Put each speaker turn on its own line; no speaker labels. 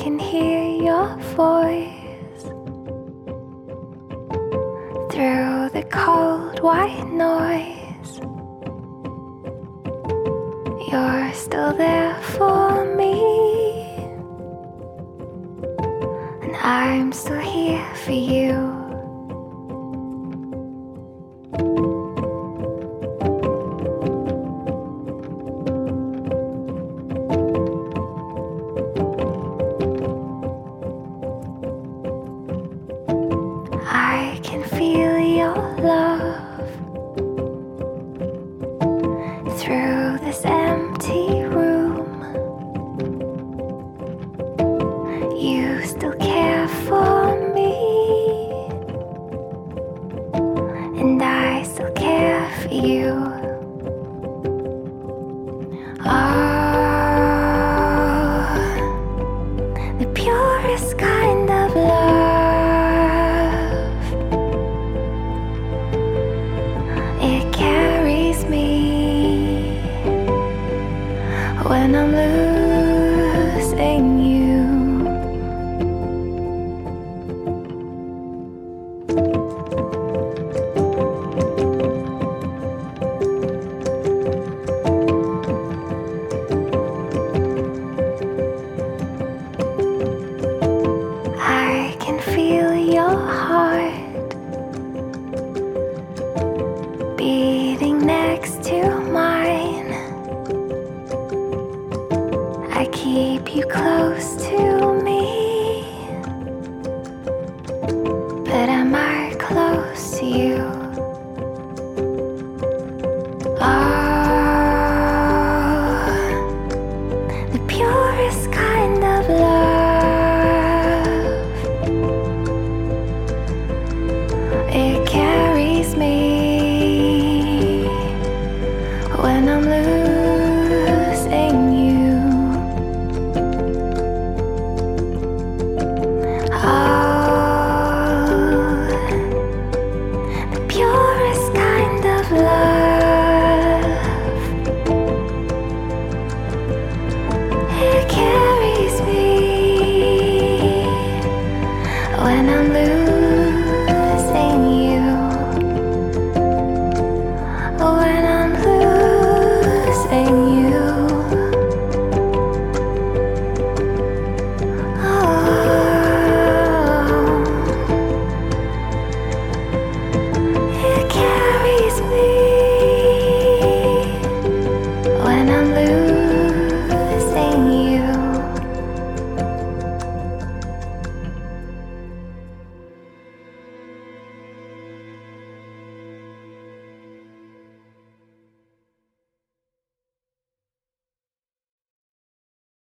can hear your voice through the cold white noise. You're still there for me, and I'm still here for you. I can feel your love through this empty room. You still care for me, and I still care for you. Oh, the purest kind of love. It carries me when I'm losing you. I can feel your heart beating next to mine. I keep you close to me, but am I close to you? Oh, the purest kind of love. It carries me when I'm losing you. Oh, the purest kind of love. It carries me when I'm